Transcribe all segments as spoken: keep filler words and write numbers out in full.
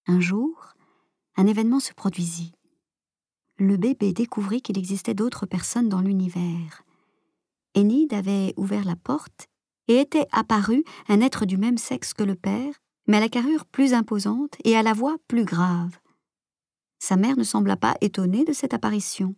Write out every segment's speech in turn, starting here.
Un jour, un événement se produisit. Le bébé découvrit qu'il existait d'autres personnes dans l'univers. Enid avait ouvert la porte et était apparu un être du même sexe que le père, mais à la carrure plus imposante et à la voix plus grave. Sa mère ne sembla pas étonnée de cette apparition.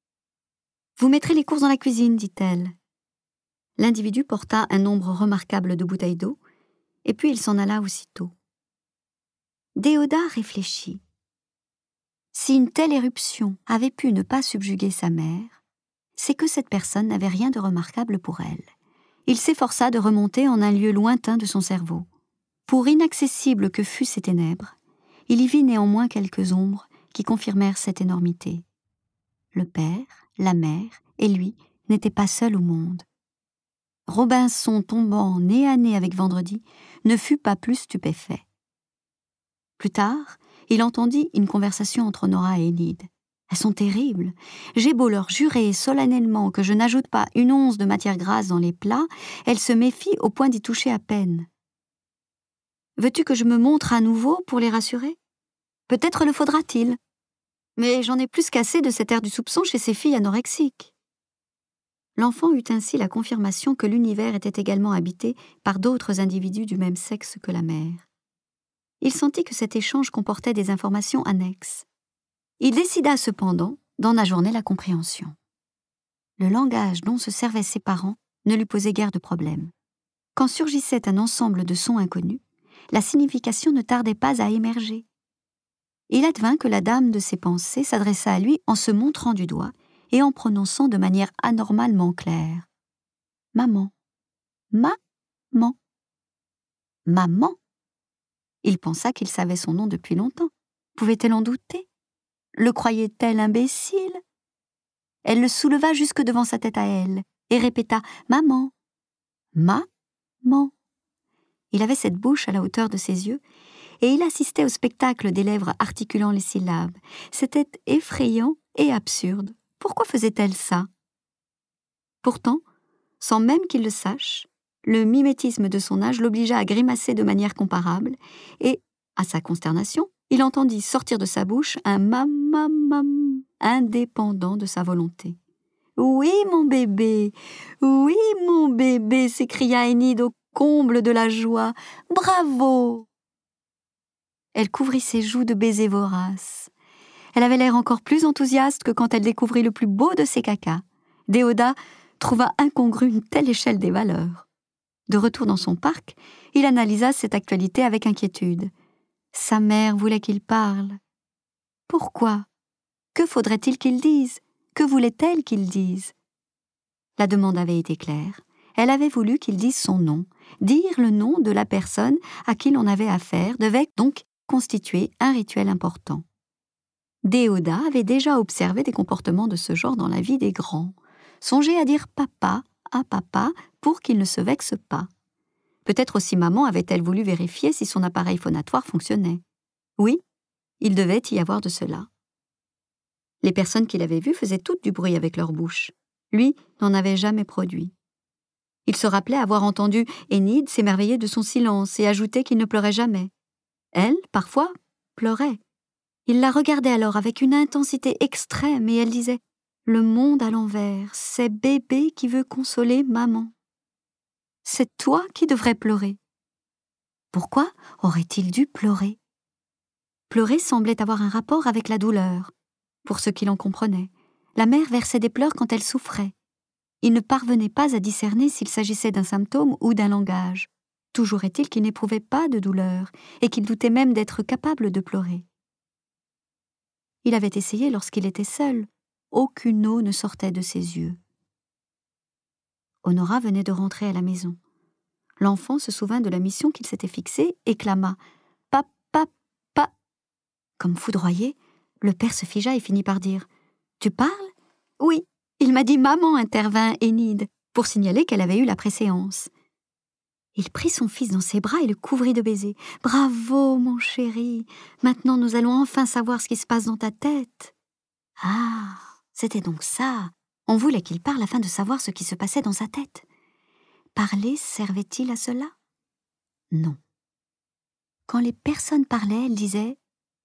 « Vous mettrez les courses dans la cuisine, dit-elle. » L'individu porta un nombre remarquable de bouteilles d'eau, et puis il s'en alla aussitôt. Déodat réfléchit. Si une telle éruption avait pu ne pas subjuguer sa mère, c'est que cette personne n'avait rien de remarquable pour elle. Il s'efforça de remonter en un lieu lointain de son cerveau. Pour inaccessibles que fussent ces ténèbres, il y vit néanmoins quelques ombres qui confirmèrent cette énormité. Le père, la mère et lui n'étaient pas seuls au monde. Robinson tombant nez à nez avec Vendredi ne fut pas plus stupéfait. Plus tard, il entendit une conversation entre Nora et Enid. « Elles sont terribles. J'ai beau leur jurer solennellement que je n'ajoute pas une once de matière grasse dans les plats, elles se méfient au point d'y toucher à peine. Veux-tu que je me montre à nouveau pour les rassurer? Peut-être le faudra-t-il. Mais j'en ai plus qu'assez de cet air du soupçon chez ces filles anorexiques. » L'enfant eut ainsi la confirmation que l'univers était également habité par d'autres individus du même sexe que la mère. Il sentit que cet échange comportait des informations annexes. Il décida cependant d'en ajourner la compréhension. Le langage dont se servaient ses parents ne lui posait guère de problème. Quand surgissait un ensemble de sons inconnus, la signification ne tardait pas à émerger. Il advint que la dame de ses pensées s'adressa à lui en se montrant du doigt et en prononçant de manière anormalement claire. « Maman, ma-man, maman. » Il pensa qu'il savait son nom depuis longtemps. Pouvait-elle en douter? Le croyait-elle imbécile? Elle le souleva jusque devant sa tête à elle et répéta « Maman, ma-man ». Il avait cette bouche à la hauteur de ses yeux et il assistait au spectacle des lèvres articulant les syllabes. C'était effrayant et absurde. Pourquoi faisait-elle ça? Pourtant, sans même qu'il le sache, le mimétisme de son âge l'obligea à grimacer de manière comparable et, à sa consternation, il entendit sortir de sa bouche un « mam-mam-mam » indépendant de sa volonté. « Oui, mon bébé, oui, mon bébé » s'écria Enid au comble de la joie. « Bravo !» Elle couvrit ses joues de baisers voraces. Elle avait l'air encore plus enthousiaste que quand elle découvrit le plus beau de ses cacas. Déodat trouva incongrue une telle échelle des valeurs. De retour dans son parc, il analysa cette actualité avec inquiétude. Sa mère voulait qu'il parle. Pourquoi? Que faudrait-il qu'il dise? Que voulait-elle qu'il dise? La demande avait été claire. Elle avait voulu qu'il dise son nom. Dire le nom de la personne à qui l'on avait affaire devait donc constituer un rituel important. Déodat avait déjà observé des comportements de ce genre dans la vie des grands. Songez à dire « papa » à papa pour qu'il ne se vexe pas. Peut-être aussi maman avait-elle voulu vérifier si son appareil phonatoire fonctionnait. Oui, il devait y avoir de cela. Les personnes qu'il avait vues faisaient toutes du bruit avec leur bouche. Lui n'en avait jamais produit. Il se rappelait avoir entendu Enid s'émerveiller de son silence et ajouter qu'il ne pleurait jamais. Elle, parfois, pleurait. Il la regardait alors avec une intensité extrême et elle disait « Le monde à l'envers, c'est bébé qui veut consoler maman. C'est toi qui devrais pleurer. » Pourquoi aurait-il dû pleurer? Pleurer semblait avoir un rapport avec la douleur. Pour ceux qui l'en comprenaient, la mère versait des pleurs quand elle souffrait. Il ne parvenait pas à discerner s'il s'agissait d'un symptôme ou d'un langage. Toujours est-il qu'il n'éprouvait pas de douleur et qu'il doutait même d'être capable de pleurer. Il avait essayé lorsqu'il était seul. Aucune eau ne sortait de ses yeux. Honora venait de rentrer à la maison. L'enfant se souvint de la mission qu'il s'était fixée et clama « Papa, pa ». Comme foudroyé, le père se figea et finit par dire « Tu parles ?»« Oui, il m'a dit maman » intervint Enid, pour signaler qu'elle avait eu la préséance. Il prit son fils dans ses bras et le couvrit de baisers. « Bravo, mon chéri, maintenant nous allons enfin savoir ce qui se passe dans ta tête. » Ah, c'était donc ça. On voulait qu'il parle afin de savoir ce qui se passait dans sa tête. Parler servait-il à cela? Non. Quand les personnes parlaient, elles disaient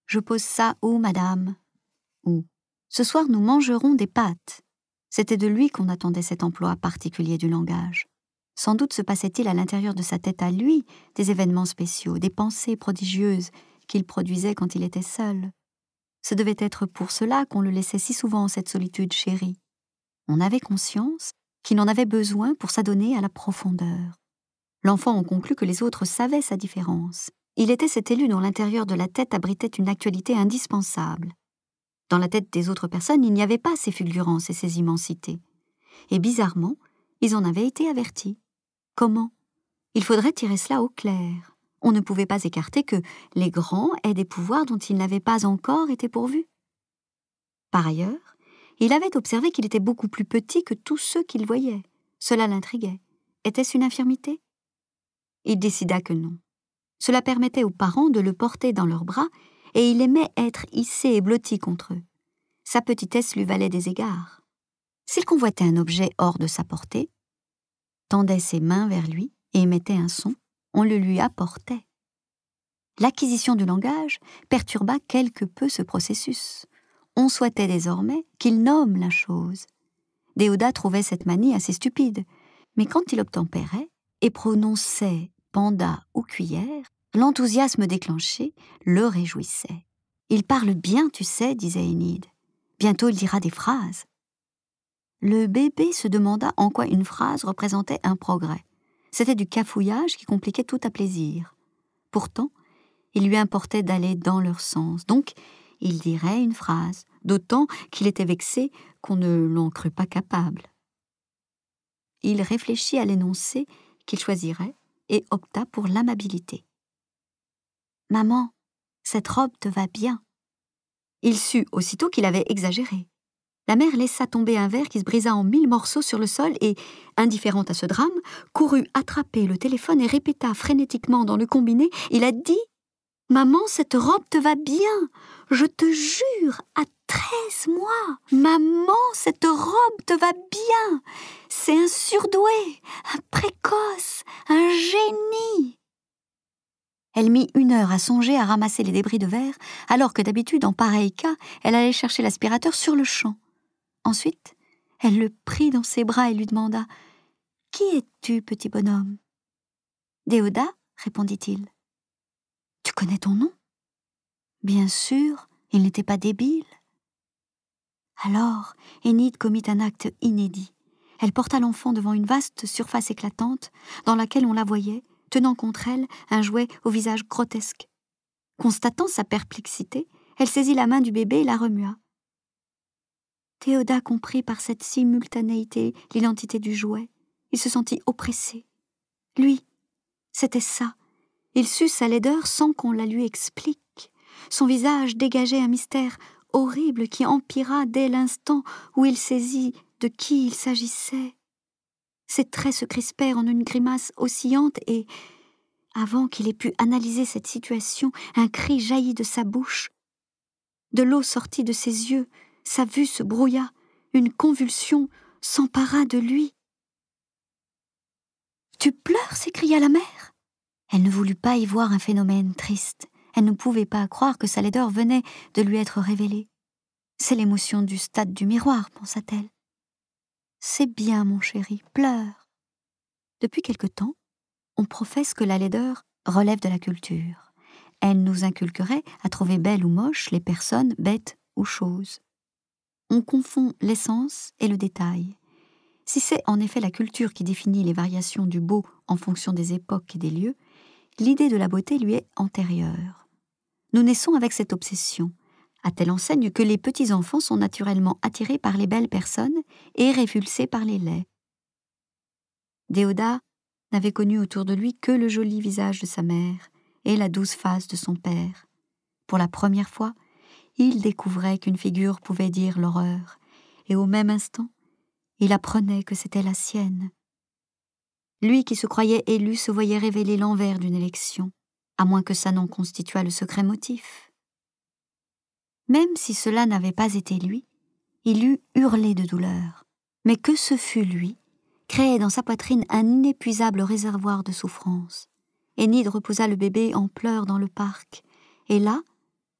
« Je pose ça où, madame ?» ou « Ce soir, nous mangerons des pâtes ». C'était de lui qu'on attendait cet emploi particulier du langage. Sans doute se passait-il à l'intérieur de sa tête à lui des événements spéciaux, des pensées prodigieuses qu'il produisait quand il était seul. Ce devait être pour cela qu'on le laissait si souvent en cette solitude chérie. On avait conscience qu'il en avait besoin pour s'adonner à la profondeur. L'enfant en conclut que les autres savaient sa différence. Il était cet élu dont l'intérieur de la tête abritait une actualité indispensable. Dans la tête des autres personnes, il n'y avait pas ces fulgurances et ces immensités. Et bizarrement, ils en avaient été avertis. Comment ? Il faudrait tirer cela au clair. On ne pouvait pas écarter que les grands aient des pouvoirs dont ils n'avaient pas encore été pourvus. Par ailleurs, il avait observé qu'il était beaucoup plus petit que tous ceux qu'il voyait. Cela l'intriguait. Était-ce une infirmité ? Il décida que non. Cela permettait aux parents de le porter dans leurs bras et il aimait être hissé et blotti contre eux. Sa petitesse lui valait des égards. S'il convoitait un objet hors de sa portée, tendait ses mains vers lui et émettait un son, on le lui apportait. L'acquisition du langage perturba quelque peu ce processus. On souhaitait désormais qu'il nomme la chose. Déodat trouvait cette manie assez stupide, mais quand il obtempérait et prononçait panda ou cuillère, l'enthousiasme déclenché le réjouissait. « Il parle bien, tu sais, disait Énide. Bientôt il dira des phrases. » Le bébé se demanda en quoi une phrase représentait un progrès. C'était du cafouillage qui compliquait tout à plaisir. Pourtant, il lui importait d'aller dans leur sens, donc il dirait une phrase, d'autant qu'il était vexé qu'on ne l'en crut pas capable. Il réfléchit à l'énoncé qu'il choisirait et opta pour l'amabilité. « Maman, cette robe te va bien. » Il sut aussitôt qu'il avait exagéré. La mère laissa tomber un verre qui se brisa en mille morceaux sur le sol et, indifférente à ce drame, courut attraper le téléphone et répéta frénétiquement dans le combiné « Il a dit, maman, cette robe te va bien. Je te jure, à treize mois. Maman, cette robe te va bien. C'est un surdoué, un précoce, un génie. » Elle mit une heure à songer à ramasser les débris de verre, alors que d'habitude, en pareil cas, elle allait chercher l'aspirateur sur le champ. Ensuite, elle le prit dans ses bras et lui demanda « Qui es-tu, petit bonhomme ?»« Déodat, répondit-il. »« Tu connais ton nom ?» Bien sûr, il n'était pas débile. Alors, Énide commit un acte inédit. Elle porta l'enfant devant une vaste surface éclatante, dans laquelle on la voyait, tenant contre elle un jouet au visage grotesque. Constatant sa perplexité, elle saisit la main du bébé et la remua. Déodat comprit par cette simultanéité l'identité du jouet. Il se sentit oppressé. Lui, c'était ça. Il sut sa laideur sans qu'on la lui explique. Son visage dégageait un mystère horrible qui empira dès l'instant où il saisit de qui il s'agissait. Ses traits se crispèrent en une grimace oscillante et, avant qu'il ait pu analyser cette situation, un cri jaillit de sa bouche. De l'eau sortit de ses yeux, sa vue se brouilla, une convulsion s'empara de lui. « Tu pleures » s'écria la mère. Elle ne voulut pas y voir un phénomène triste. Elle ne pouvait pas croire que sa laideur venait de lui être révélée. « C'est l'émotion du stade du miroir, pensa-t-elle. « C'est bien, mon chéri, pleure. » Depuis quelque temps, on professe que la laideur relève de la culture. Elle nous inculquerait à trouver belles ou moches les personnes, bêtes ou choses. On confond l'essence et le détail. Si c'est en effet la culture qui définit les variations du beau en fonction des époques et des lieux, l'idée de la beauté lui est antérieure. Nous naissons avec cette obsession, à telle enseigne que les petits-enfants sont naturellement attirés par les belles personnes et révulsés par les laids. Déodat n'avait connu autour de lui que le joli visage de sa mère et la douce face de son père. Pour la première fois, il découvrait qu'une figure pouvait dire l'horreur, et au même instant, il apprenait que c'était la sienne. Lui qui se croyait élu se voyait révéler l'envers d'une élection, à moins que ça n'en constituât le secret motif. Même si cela n'avait pas été lui, il eût hurlé de douleur, mais que ce fût lui, créait dans sa poitrine un inépuisable réservoir de souffrance. Énide reposa le bébé en pleurs dans le parc, et là,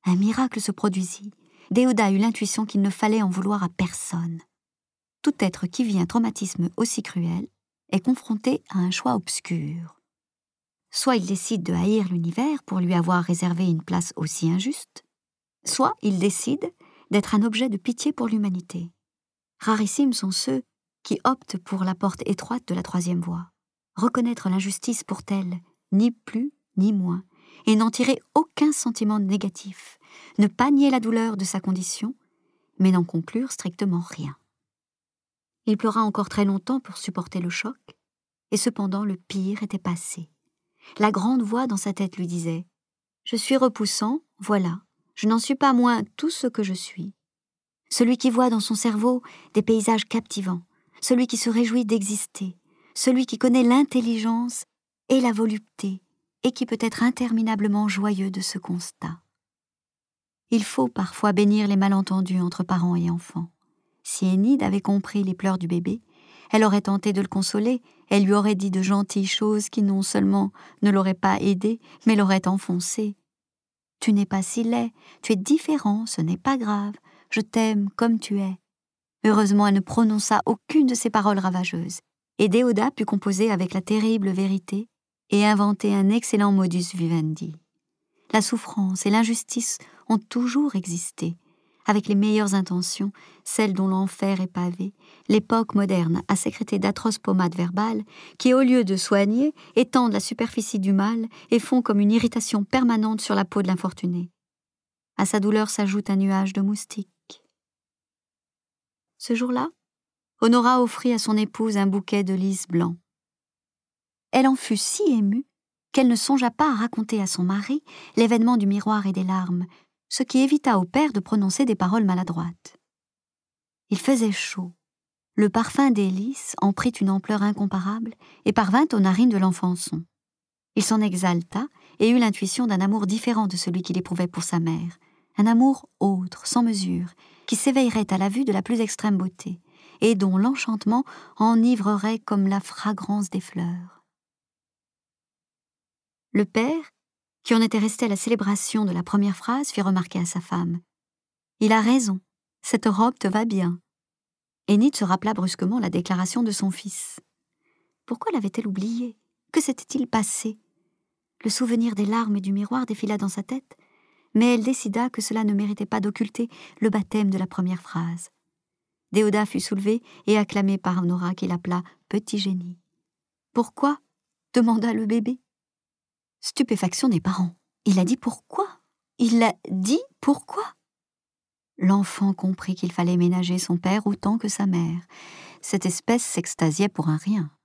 Un miracle se produisit. Déodat eut l'intuition qu'il ne fallait en vouloir à personne. Tout être qui vit un traumatisme aussi cruel est confronté à un choix obscur. Soit il décide de haïr l'univers pour lui avoir réservé une place aussi injuste, soit il décide d'être un objet de pitié pour l'humanité. Rarissimes sont ceux qui optent pour la porte étroite de la troisième voie, reconnaître l'injustice pour telle, ni plus ni moins, et n'en tirer aucun sentiment négatif, ne pas nier la douleur de sa condition, mais n'en conclure strictement rien. Il pleura encore très longtemps pour supporter le choc, et cependant le pire était passé. La grande voix dans sa tête lui disait « Je suis repoussant, voilà, je n'en suis pas moins tout ce que je suis. » Celui qui voit dans son cerveau des paysages captivants, celui qui se réjouit d'exister, celui qui connaît l'intelligence et la volupté, et qui peut être interminablement joyeux de ce constat. Il faut parfois bénir les malentendus entre parents et enfants. Si Enid avait compris les pleurs du bébé, elle aurait tenté de le consoler, elle lui aurait dit de gentilles choses qui non seulement ne l'auraient pas aidé, mais l'auraient enfoncé. « Tu n'es pas si laid, tu es différent, ce n'est pas grave, je t'aime comme tu es. » Heureusement, elle ne prononça aucune de ces paroles ravageuses, et Déodat put composer avec la terrible vérité et inventer un excellent modus vivendi. La souffrance et l'injustice ont toujours existé, avec les meilleures intentions, celles dont l'enfer est pavé, l'époque moderne a sécrété d'atroces pommades verbales qui, au lieu de soigner, étendent la superficie du mal et font comme une irritation permanente sur la peau de l'infortuné. À sa douleur s'ajoute un nuage de moustiques. Ce jour-là, Honora offrit à son épouse un bouquet de lys blanc. Elle en fut si émue qu'elle ne songea pas à raconter à son mari l'événement du miroir et des larmes, ce qui évita au père de prononcer des paroles maladroites. Il faisait chaud. Le parfum des lys en prit une ampleur incomparable et parvint aux narines de l'enfançon. Il s'en exalta et eut l'intuition d'un amour différent de celui qu'il éprouvait pour sa mère, un amour autre, sans mesure, qui s'éveillerait à la vue de la plus extrême beauté, et dont l'enchantement enivrerait comme la fragrance des fleurs. Le père, qui en était resté à la célébration de la première phrase, fit remarquer à sa femme « Il a raison, cette robe te va bien. » Enid se rappela brusquement la déclaration de son fils. Pourquoi l'avait-elle oubliée? Que s'était-il passé? Le souvenir des larmes et du miroir défila dans sa tête, mais elle décida que cela ne méritait pas d'occulter le baptême de la première phrase. Déodat fut soulevé et acclamé par Honora qui l'appela « petit génie ». « Pourquoi ?» demanda le bébé. Stupéfaction des parents. Il a dit pourquoi? Il a dit pourquoi? L'enfant comprit qu'il fallait ménager son père autant que sa mère. Cette espèce s'extasiait pour un rien.